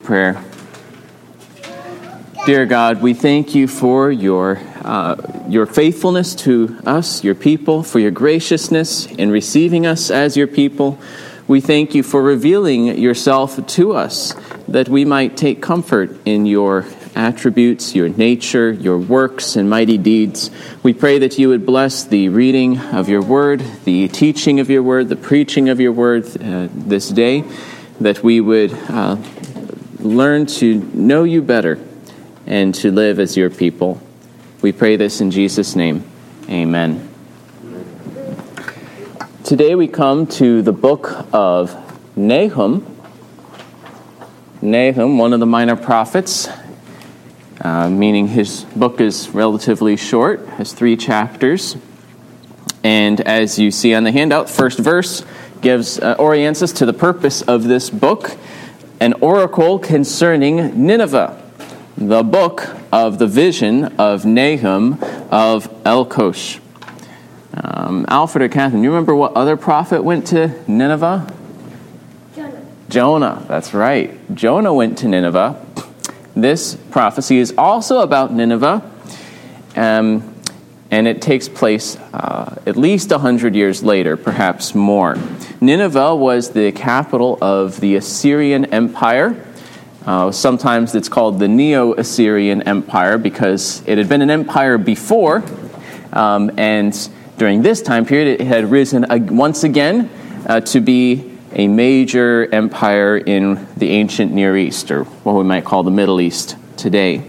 prayer. Dear God, we thank you for your faithfulness to us, your people, for your graciousness in receiving us as your people. We thank you for revealing yourself to us, that we might take comfort in your attributes, your nature, your works, and mighty deeds. We pray that you would bless the reading of your word, the teaching of your word, the preaching of your word this day, that we would learn to know you better and to live as your people. We pray this in Jesus' name. Amen. Today we come to the book of Nahum. Nahum, one of the minor prophets, meaning his book is relatively short, has 3 chapters. And as you see on the handout, first verse orients us to the purpose of this book, an oracle concerning Nineveh, the book of the vision of Nahum of Elkosh. Alfred or Catherine, you remember what other prophet went to Nineveh? Jonah, that's right. Jonah went to Nineveh. This prophecy is also about Nineveh, and it takes place at least 100 years later, perhaps more. Nineveh was the capital of the Assyrian Empire. Sometimes it's called the Neo-Assyrian Empire because it had been an empire before, and during this time period it had risen once again to be a major empire in the ancient Near East, or what we might call the Middle East today.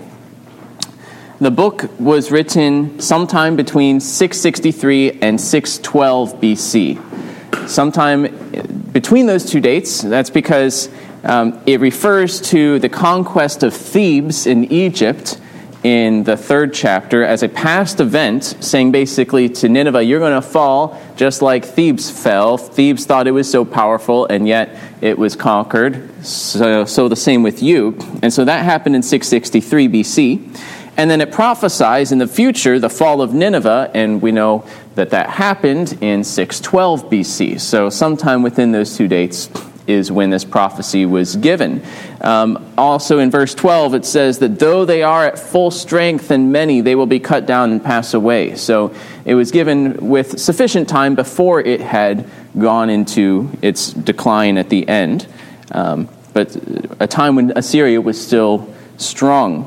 The book was written sometime between 663 and 612 BC. Sometime between those two dates, that's because it refers to the conquest of Thebes in Egypt in the 3rd chapter as a past event, saying basically to Nineveh, you're going to fall just like Thebes fell. Thebes thought it was so powerful, and yet it was conquered. So the same with you. And so that happened in 663 BC. And then it prophesies in the future the fall of Nineveh, and we know that happened in 612 BC. So sometime within those two dates is when this prophecy was given. Also in verse 12 it says that though they are at full strength and many, they will be cut down and pass away. So it was given with sufficient time before it had gone into its decline at the end. But a time when Assyria was still strong.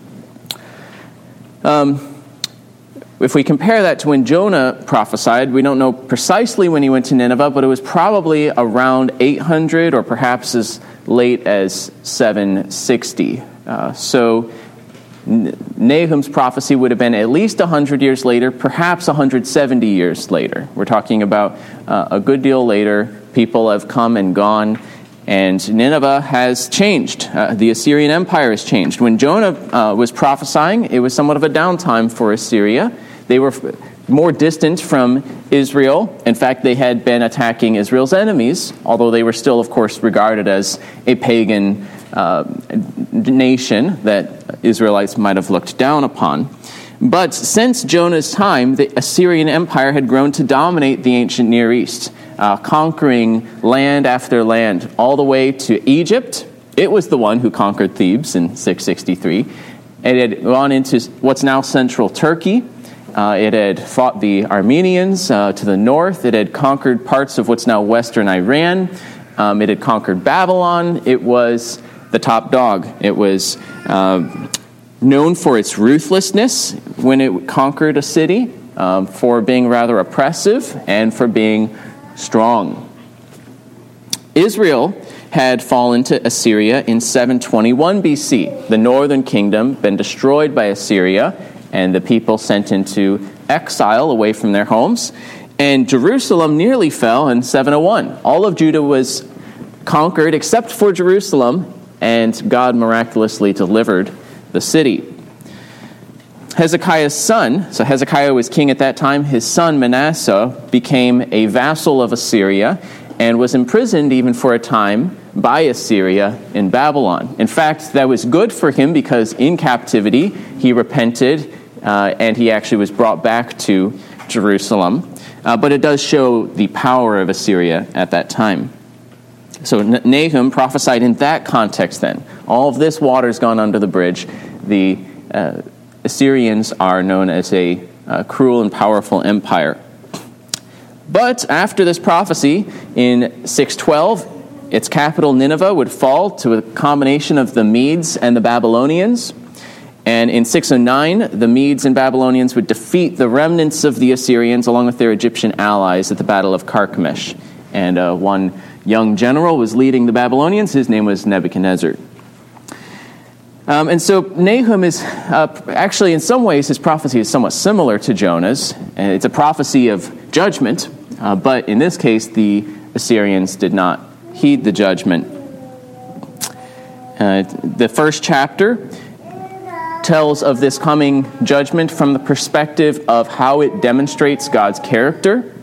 If we compare that to when Jonah prophesied, we don't know precisely when he went to Nineveh, but it was probably around 800 or perhaps as late as 760. So Nahum's prophecy would have been at least 100 years later, perhaps 170 years later. We're talking about a good deal later. People have come and gone, and Nineveh has changed. The Assyrian Empire has changed. When Jonah was prophesying, it was somewhat of a downtime for Assyria. They were more distant from Israel. In fact, they had been attacking Israel's enemies, although they were still, of course, regarded as a pagan nation that Israelites might have looked down upon. But since Jonah's time, the Assyrian Empire had grown to dominate the ancient Near East, conquering land after land, all the way to Egypt. It was the one who conquered Thebes in 663. It had gone into what's now central Turkey. It had fought the Armenians to the north. It had conquered parts of what's now western Iran. It had conquered Babylon. It was the top dog. It was known for its ruthlessness when it conquered a city, for being rather oppressive, and for being strong. Israel had fallen to Assyria in 721 BC. The northern kingdom been destroyed by Assyria, and the people sent into exile away from their homes. And Jerusalem nearly fell in 701. All of Judah was conquered except for Jerusalem, and God miraculously delivered the city. Hezekiah's son, so Hezekiah was king at that time, his son Manasseh became a vassal of Assyria and was imprisoned even for a time by Assyria in Babylon. In fact, that was good for him because in captivity he repented and he actually was brought back to Jerusalem. But it does show the power of Assyria at that time. So Nahum prophesied in that context then. All of this water's gone under the bridge. The Assyrians are known as a cruel and powerful empire. But after this prophecy, in 612, its capital Nineveh would fall to a combination of the Medes and the Babylonians. And in 609, the Medes and Babylonians would defeat the remnants of the Assyrians along with their Egyptian allies at the Battle of Carchemish. And one young general was leading the Babylonians. His name was Nebuchadnezzar. And so Nahum is, actually in some ways, his prophecy is somewhat similar to Jonah's. It's a prophecy of judgment, but in this case, the Assyrians did not heed the judgment. The first chapter tells of this coming judgment from the perspective of how it demonstrates God's character,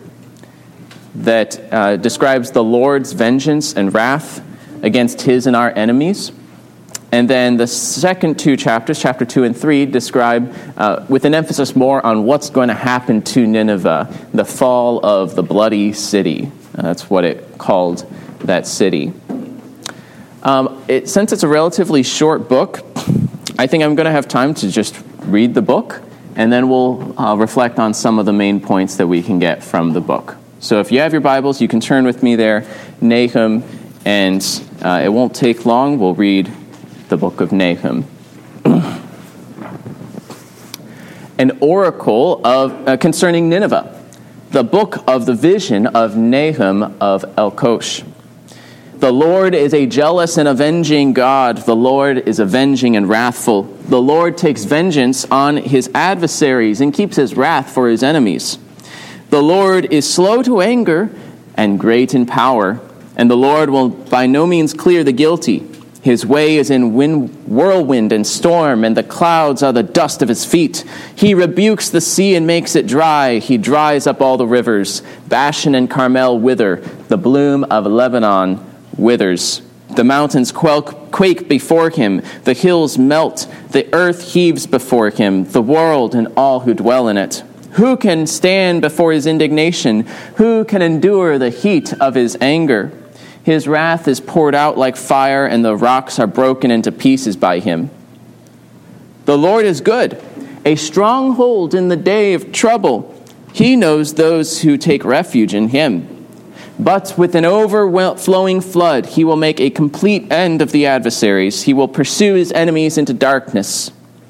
that describes the Lord's vengeance and wrath against his and our enemies. And then the second two chapters, chapter 2 and 3, describe, with an emphasis more on what's going to happen to Nineveh, the fall of the bloody city. That's what it called that city. Since it's a relatively short book, I think I'm going to have time to just read the book, and then we'll reflect on some of the main points that we can get from the book. So if you have your Bibles, you can turn with me there, Nahum, and it won't take long. We'll read the book of Nahum. An oracle concerning Nineveh, the book of the vision of Nahum of Elkosh. The Lord is a jealous and avenging God. The Lord is avenging and wrathful. The Lord takes vengeance on his adversaries and keeps his wrath for his enemies. The Lord is slow to anger and great in power, and the Lord will by no means clear the guilty. His way is in whirlwind and storm, and the clouds are the dust of his feet. He rebukes the sea and makes it dry. He dries up all the rivers. Bashan and Carmel wither. The bloom of Lebanon withers. The mountains quake before him. The hills melt. The earth heaves before him. The world and all who dwell in it. Who can stand before his indignation? Who can endure the heat of his anger? His wrath is poured out like fire, and the rocks are broken into pieces by him. The Lord is good, a stronghold in the day of trouble. He knows those who take refuge in him. But with an overflowing flood, he will make a complete end of the adversaries. He will pursue his enemies into darkness.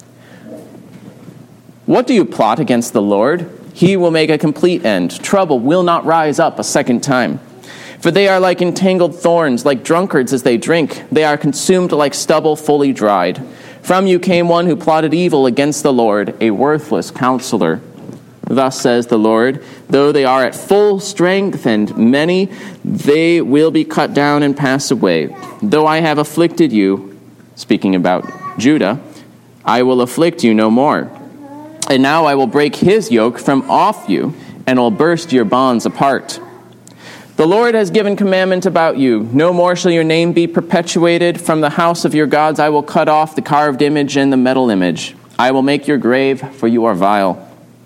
What do you plot against the Lord? He will make a complete end. Trouble will not rise up a second time. For they are like entangled thorns, like drunkards as they drink. They are consumed like stubble fully dried. From you came one who plotted evil against the Lord, a worthless counselor. Thus says the Lord, though they are at full strength and many, they will be cut down and pass away. Though I have afflicted you, speaking about Judah, I will afflict you no more. And now I will break his yoke from off you, and will burst your bonds apart. The Lord has given commandment about you. No more shall your name be perpetuated. From the house of your gods I will cut off the carved image and the metal image. I will make your grave, for you are vile.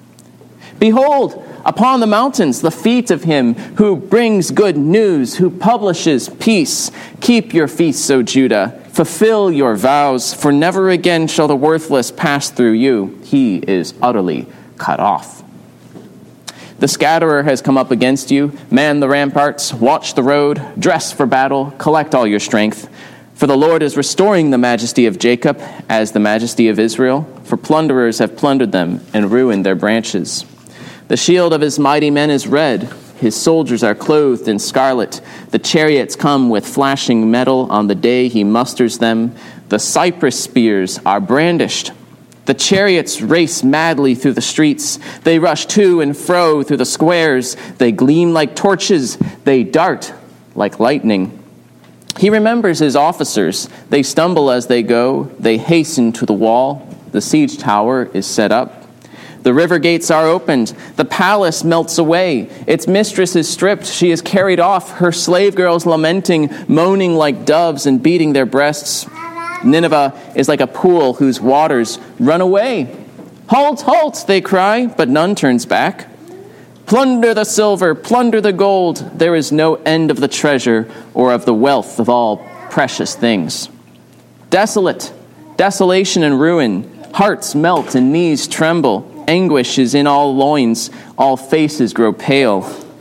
Behold, upon the mountains the feet of him who brings good news, who publishes peace. Keep your feasts, O Judah. Fulfill your vows, for never again shall the worthless pass through you. He is utterly cut off. The scatterer has come up against you. Man the ramparts, watch the road, dress for battle, collect all your strength. For the Lord is restoring the majesty of Jacob as the majesty of Israel. For plunderers have plundered them and ruined their branches. The shield of his mighty men is red. His soldiers are clothed in scarlet. The chariots come with flashing metal on the day he musters them. The cypress spears are brandished. The chariots race madly through the streets. They rush to and fro through the squares. They gleam like torches. They dart like lightning. He remembers his officers. They stumble as they go. They hasten to the wall. The siege tower is set up. The river gates are opened. The palace melts away. Its mistress is stripped. She is carried off. Her slave girls lamenting, moaning like doves and beating their breasts. Nineveh is like a pool whose waters run away. Halt, halt, they cry, but none turns back. Plunder the silver, plunder the gold. There is no end of the treasure or of the wealth of all precious things. Desolate, desolation and ruin. Hearts melt and knees tremble. Anguish is in all loins. All faces grow pale.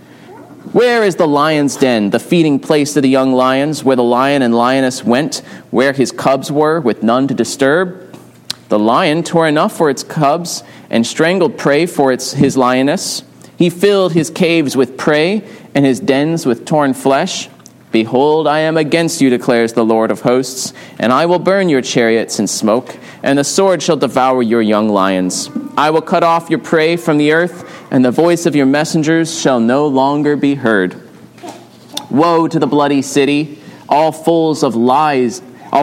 Where is the lion's den, the feeding place of the young lions, where the lion and lioness went, where his cubs were, with none to disturb? The lion tore enough for its cubs and strangled prey for his lioness. He filled his caves with prey and his dens with torn flesh. Behold, I am against you, declares the Lord of hosts, and I will burn your chariots in smoke, and the sword shall devour your young lions. I will cut off your prey from the earth, and the voice of your messengers shall no longer be heard. Woe to the bloody city, all full of lies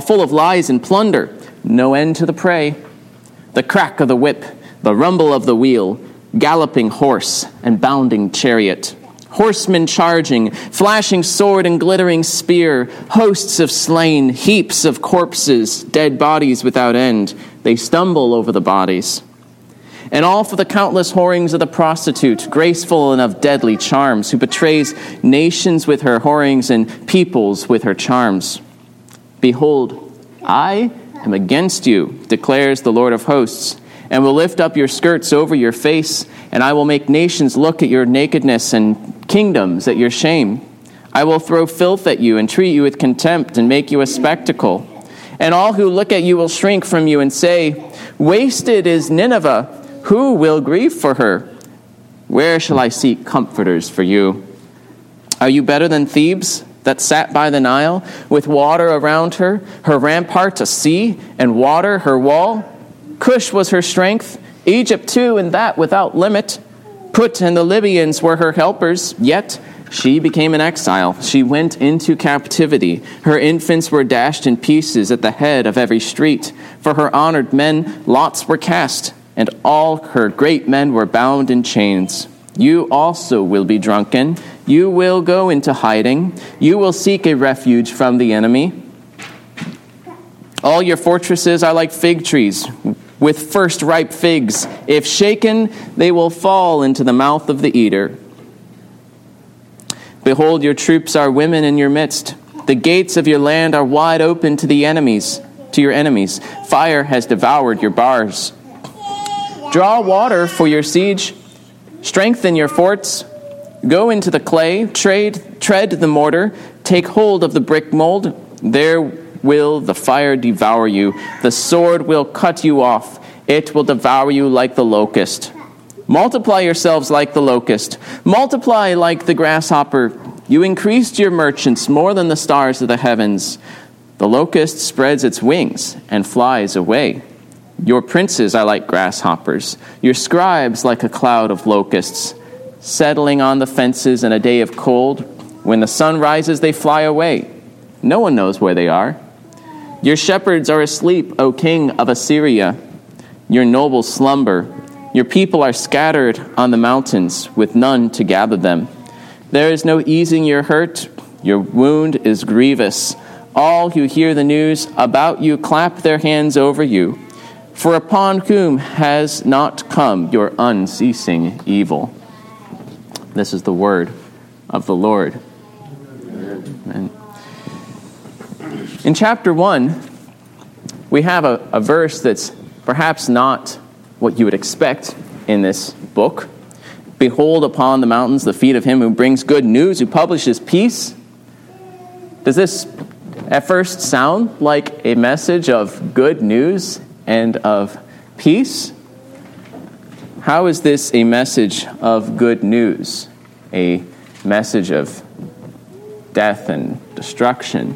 and plunder, no end to the prey. The crack of the whip, the rumble of the wheel, galloping horse and bounding chariot. Horsemen charging, flashing sword and glittering spear, hosts of slain, heaps of corpses, dead bodies without end. They stumble over the bodies. And all for the countless whorings of the prostitute, graceful and of deadly charms, who betrays nations with her whorings and peoples with her charms. Behold, I am against you, declares the Lord of hosts, and will lift up your skirts over your face, and I will make nations look at your nakedness and kingdoms at your shame. I will throw filth at you and treat you with contempt and make you a spectacle. And all who look at you will shrink from you and say, wasted is Nineveh. Who will grieve for her? Where shall I seek comforters for you? Are you better than Thebes, that sat by the Nile, with water around her, her rampart a sea, and water her wall? Cush was her strength, Egypt too, and that without limit. Put and the Libyans were her helpers, yet she became an exile. She went into captivity. Her infants were dashed in pieces at the head of every street. For her honored men, lots were cast, and all her great men were bound in chains. You also will be drunken. You will go into hiding. You will seek a refuge from the enemy. All your fortresses are like fig trees with first ripe figs. If shaken, they will fall into the mouth of the eater. Behold, your troops are women in your midst. The gates of your land are wide open to your enemies. Fire has devoured your bars. Draw water for your siege. Strengthen your forts. Go into the clay. Tread the mortar. Take hold of the brick mold. There will the fire devour you. The sword will cut you off. It will devour you like the locust. Multiply yourselves like the locust. Multiply like the grasshopper. You increased your merchants more than the stars of the heavens. The locust spreads its wings and flies away. Your princes are like grasshoppers. Your scribes like a cloud of locusts, settling on the fences in a day of cold. When the sun rises, they fly away. No one knows where they are. Your shepherds are asleep, O king of Assyria. Your nobles slumber. Your people are scattered on the mountains, with none to gather them. There is no easing your hurt. Your wound is grievous. All who hear the news about you clap their hands over you. For upon whom has not come your unceasing evil? This is the word of the Lord. Amen. In chapter 1, we have a verse that's perhaps not what you would expect in this book. Behold upon the mountains the feet of him who brings good news, who publishes peace. Does this at first sound like a message of good news and of peace? How is this a message of good news? A message of death and destruction?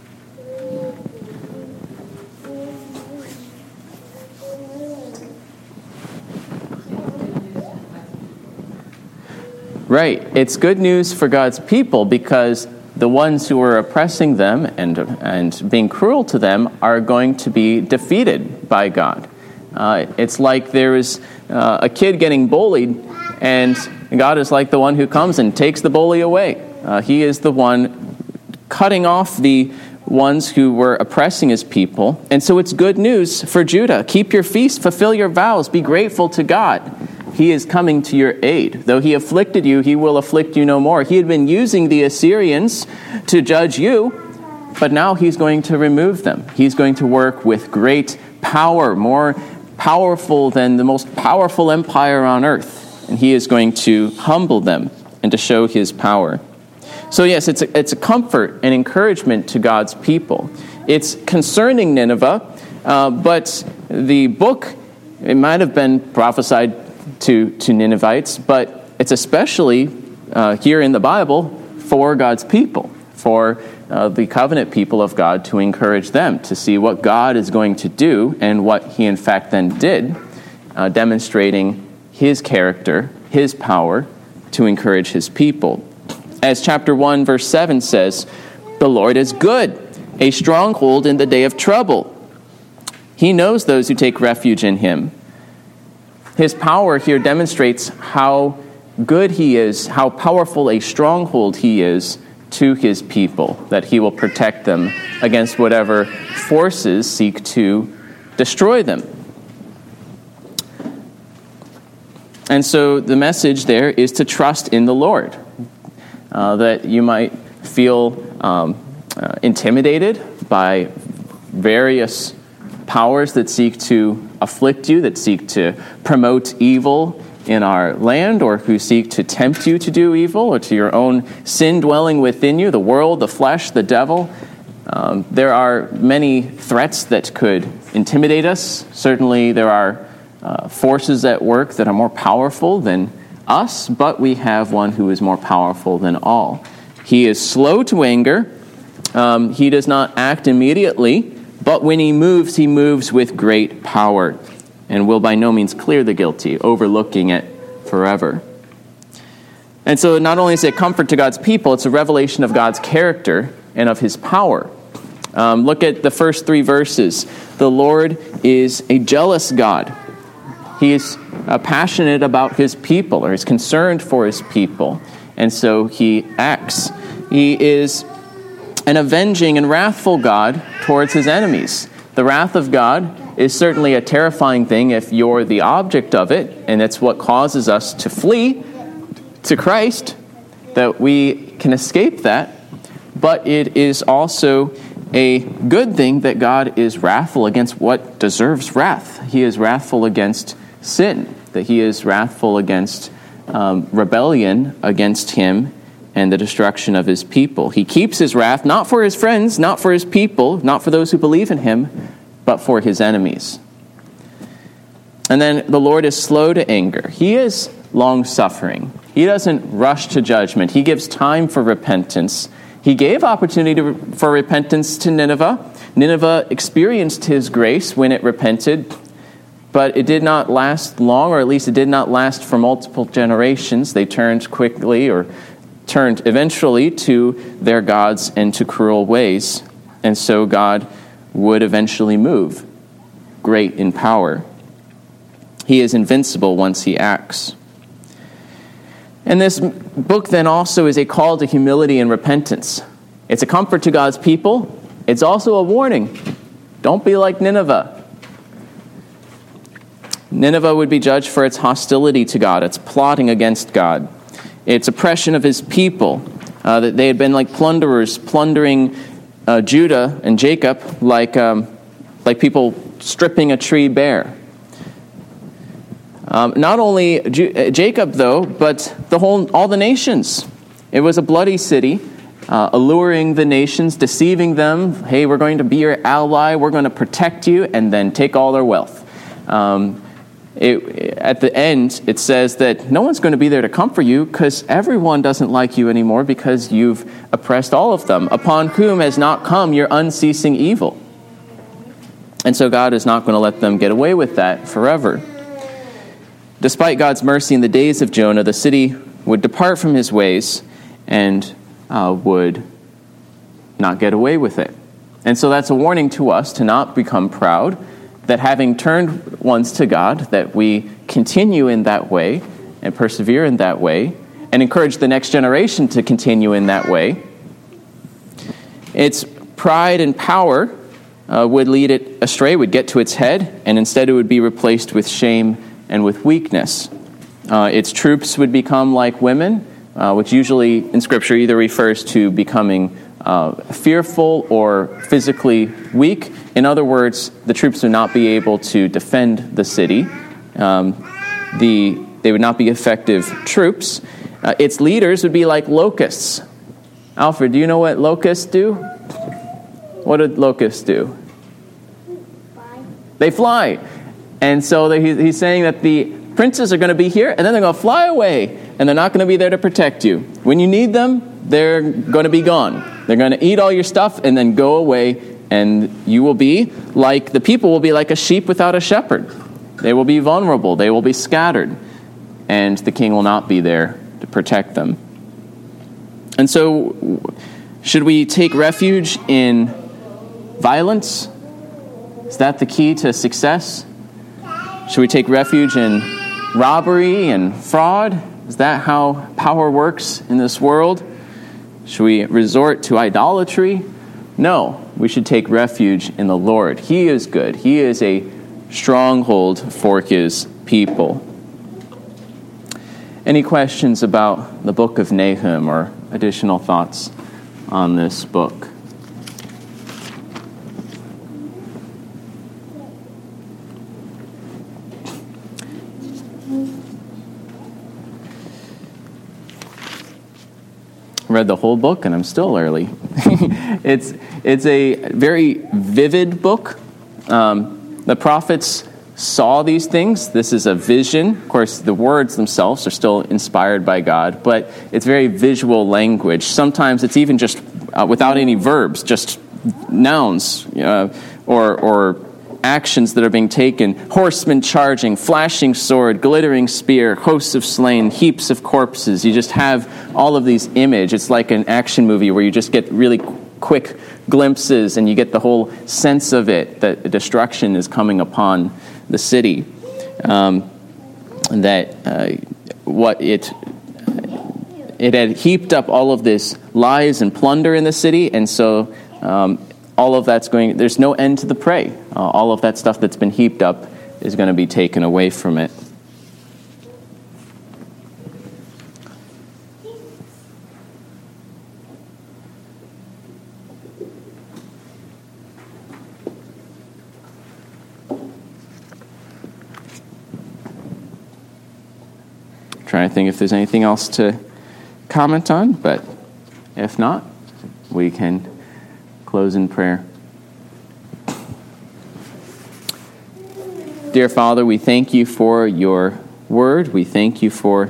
Right. It's good news for God's people because the ones who are oppressing them and being cruel to them are going to be defeated by God. It's like there is a kid getting bullied, and God is like the one who comes and takes the bully away. He is the one cutting off the ones who were oppressing his people. And so it's good news for Judah. Keep your feast, fulfill your vows, be grateful to God. he is coming to your aid. Though he afflicted you, he will afflict you no more. He had been using the Assyrians to judge you, but now he's going to remove them. He's going to work with great power, more powerful than the most powerful empire on earth. And he is going to humble them and to show his power. So yes, it's a comfort and encouragement to God's people. It's concerning Nineveh, but the book, it might have been prophesied to Ninevites, but it's especially here in the Bible for God's people, for the covenant people of God, to encourage them to see what God is going to do and what he in fact then did, demonstrating his character, his power to encourage his people. As chapter 1 verse 7 says, "The Lord is good, a stronghold in the day of trouble. He knows those who take refuge in him." His power here demonstrates how good he is, how powerful a stronghold he is to his people, that he will protect them against whatever forces seek to destroy them. And so the message there is to trust in the Lord, that you might feel intimidated by various powers that seek to afflict you, that seek to promote evil in our land, or who seek to tempt you to do evil, or to your own sin dwelling within you, the world, the flesh, the devil. There are many threats that could intimidate us. Certainly there are forces at work that are more powerful than us, but we have one who is more powerful than all. He is slow to anger. He does not act immediately, but when he moves with great power, and will by no means clear the guilty, overlooking it forever. And so not only is it a comfort to God's people, it's a revelation of God's character and of his power. Look at the first 3 verses. The Lord is a jealous God. He is passionate about his people, or is concerned for his people, and so he acts. He is an avenging and wrathful God towards his enemies. The wrath of God is certainly a terrifying thing if you're the object of it, and it's what causes us to flee to Christ, that we can escape that. But it is also a good thing that God is wrathful against what deserves wrath. He is wrathful against sin, that he is wrathful against rebellion against him and the destruction of his people. He keeps his wrath not for his friends, not for his people, not for those who believe in him, but for his enemies. And then the Lord is slow to anger. He is long-suffering. He doesn't rush to judgment. He gives time for repentance. He gave opportunity for repentance to Nineveh. Nineveh experienced his grace when it repented, but it did not last long, or at least it did not last for multiple generations. They turned quickly, or turned eventually, to their gods and to cruel ways. And so God would eventually move, great in power. He is invincible once he acts. And this book then also is a call to humility and repentance. It's a comfort to God's people. It's also a warning. Don't be like Nineveh. Nineveh would be judged for its hostility to God, its plotting against God, its oppression of his people, that they had been like plunderers, plundering Judah and Jacob like people stripping a tree bare. Not only Jacob, though, but all the nations. It was a bloody city, alluring the nations, deceiving them. Hey, we're going to be your ally, we're going to protect you, and then take all their wealth. At the end, it says that no one's going to be there to comfort you because everyone doesn't like you anymore because you've oppressed all of them, upon whom has not come your unceasing evil. And so God is not going to let them get away with that forever. Despite God's mercy in the days of Jonah, the city would depart from his ways and would not get away with it. And so that's a warning to us to not become proud, that having turned once to God, that we continue in that way and persevere in that way and encourage the next generation to continue in that way. Its pride and power would lead it astray, would get to its head, and instead it would be replaced with shame and with weakness. Its troops would become like women, which usually in Scripture either refers to becoming fearful or physically weak. In other words, the troops would not be able to defend the city. They would not be effective troops. Its leaders would be like locusts. Alfred, do you know what locusts do? What do locusts do? They fly. And so he's saying that the princes are going to be here, and then they're going to fly away, and they're not going to be there to protect you. When you need them, they're going to be gone. They're going to eat all your stuff and then go away, and you will be like, the people will be like a sheep without a shepherd. They will be vulnerable. They will be scattered, and the king will not be there to protect them. And so, should we take refuge in violence? Is that the key to success? Should we take refuge in robbery and fraud? Is that how power works in this world? Should we resort to idolatry? No, we should take refuge in the Lord. He is good. He is a stronghold for his people. Any questions about the book of Nahum or additional thoughts on this book? Read the whole book and I'm still early. It's a very vivid book. The prophets saw these things. This is a vision. Of course, the words themselves are still inspired by God, but it's very visual language. Sometimes it's even just without any verbs, just nouns or actions that are being taken. Horsemen charging, flashing sword, glittering spear, hosts of slain, heaps of corpses. You just have all of these images. It's like an action movie where you just get really quick glimpses and you get the whole sense of it, that destruction is coming upon the city. It had heaped up all of this lies and plunder in the city, and so all of that's there's no end to the prey. All of that stuff that's been heaped up is going to be taken away from it. Trying to think if there's anything else to comment on, but if not, we can close in prayer. Dear Father, we thank you for your word. We thank you for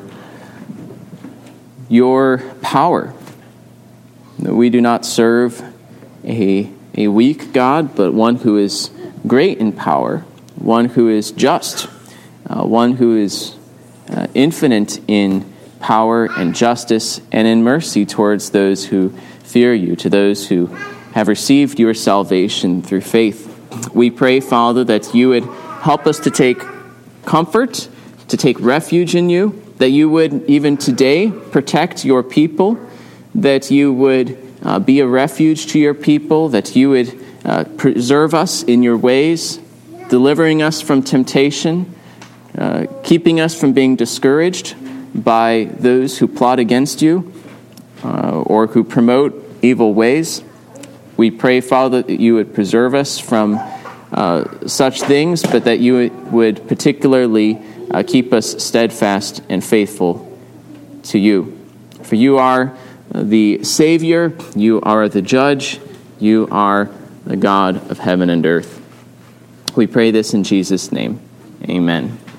your power. We do not serve a weak God, but one who is great in power, one who is just, one who is infinite in power and justice and in mercy towards those who fear you, to those who have received your salvation through faith. We pray, Father, that you would help us to take comfort, to take refuge in you, that you would even today protect your people, that you would be a refuge to your people, that you would preserve us in your ways, delivering us from temptation, keeping us from being discouraged by those who plot against you or who promote evil ways. We pray, Father, that you would preserve us from such things, but that you would particularly keep us steadfast and faithful to you. For you are the Savior, you are the Judge, you are the God of heaven and earth. We pray this in Jesus' name. Amen.